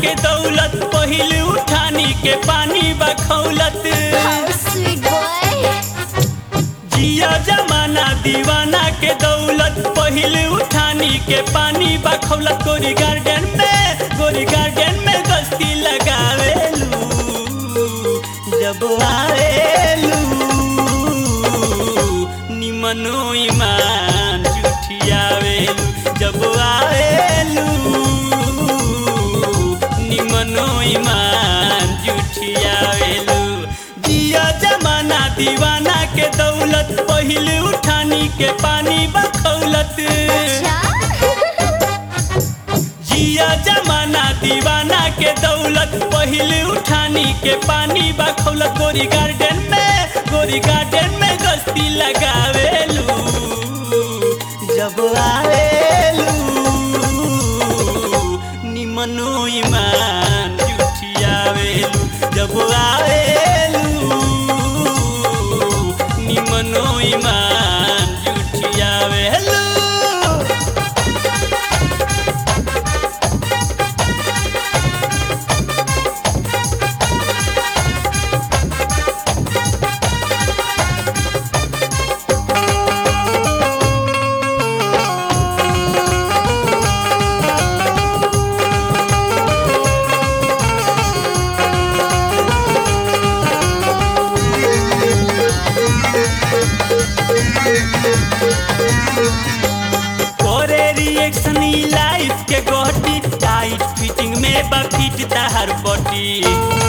के दौलत पहिल उठानी के पानी बखौलत। जिया जमाना दीवाना के दौलत पहिल उठानी के पानी बखौलत। गोरी गार्डन में गस्ती लगावेलू जब आवेलू निमनो ईमान जुठियावेलू जब आवेलू निमनो ईमान जुठियावेलू। जिया जमाना दीवाना के दौलत पहिल उठानी के पानी बखौलत। जिया जमाना दीवाना के दौलत पहिल उठानी के पानी बखौलत। गोरी गार्डन में गस्ती लगावेलू जब आवेलू निमनो ईमान जुठियावेलू जब आवेलू निमनो ईमान जुठियावेलू। करे रिएक्शन लाइफ के गोटी टाइट फिटिंग में बफिट तहर बॉडी।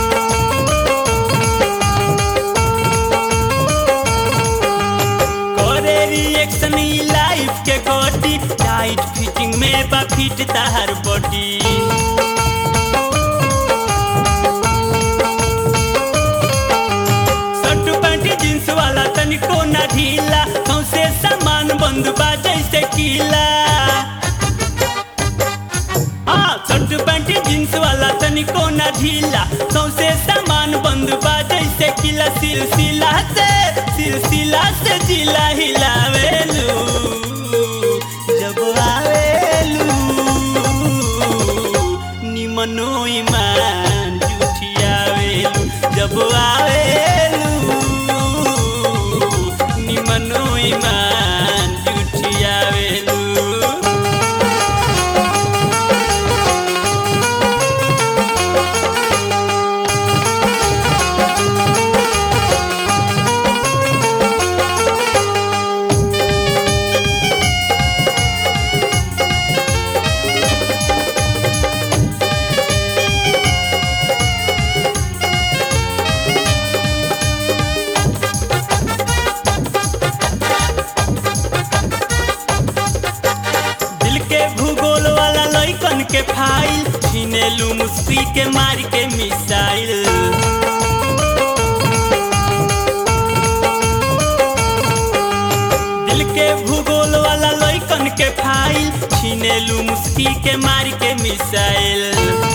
करे रिएक्शन लाइफ के गोटी टाइट फिटिंग में बफिट तहर बॉडी। जींस वाला तनिको न ढीला सौसे सामान बंद बा जैसे कीला। शर्ट पैंट जींस वाला तनिको न ढीला सौसे सामान बंद बा जैसे कीला। सिलसिला से जिला हिलावेलू जब आवेलू निमनो ईमान जुठियावेलू जब आवेलू निमनो ईमान जुठियावेलू। के फाइल छीनेलू मुस्की के मार के मिसाइल। दिल के भूगोल वाला लइकन के फाइल छीनेलू मुस्की के मार के मिसाइल।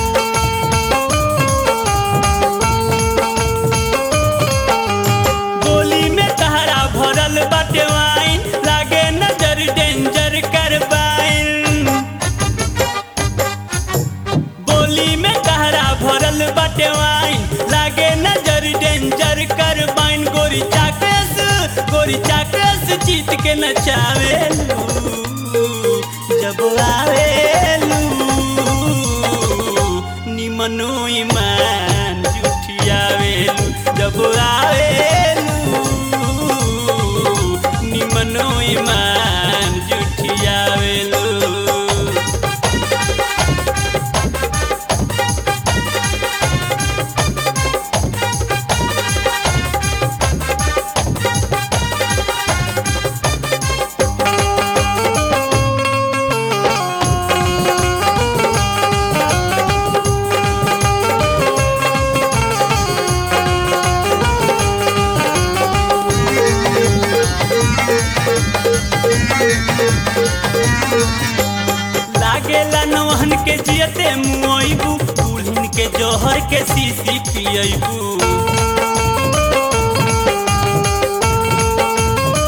गोली में तहरा भरल बाटे वाइन लागे नजर डेंजर करबाइन। भरल बाटे वाइन लागे नजर डेंजर करबाइन। गोरी चाकस जीत के नचावेलू जब आवेलू निमनो ईमान जुठियावेलू जब आवेलू निमनो ईमान जुठियावेलू। लागेला नौहन के जियते मुआइबू दुल्हन के जोहर के सीसी पियबू।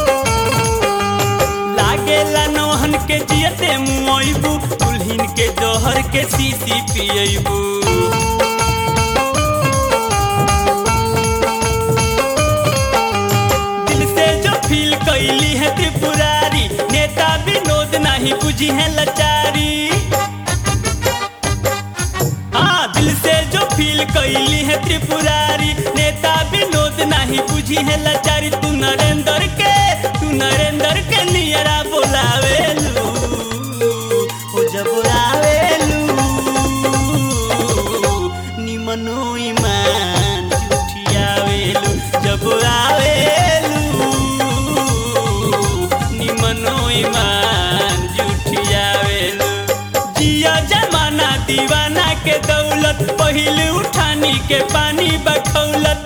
लागेला नौहन के जियते मुआइबू दुल्हन के जोहर जहर के शीशी पियबू। दिल से जो फील कैली है त्रिपुरारी, नेता विनोद नहीं बुझी है लाचारी। हाँ, दिल से जो फील कैली है त्रिपुरारी, नेता विनोद नहीं बुझी है लाचारी। तू नरेंद्र के नियरा बोलावेलू, हो जब आवेलू निमनो ईमान जुठियावेलू, जब आवेलू निमनो ईमान जुठियावेलू। जिया जमाना दीवाना के दौलत, पहिले उठानी के पानी बखौलत।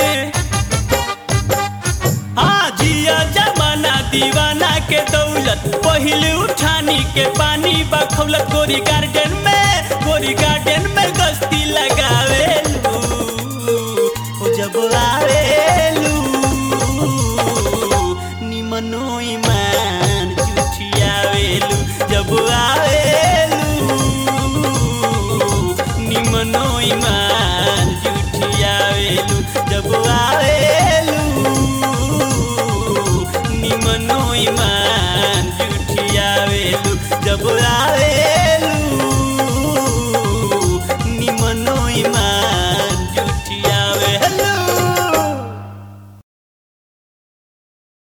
हाँ, जिया जमाना दीवाना के दौलत, पहिले उठानी के पानी बखौलत। गोरी गार्डन में गस्ती लगावेलू, हो जब आवेलू निमनो ईमान जुठियावेलू, जब आवेलू निमनो ईमान जुठियावेलू, जब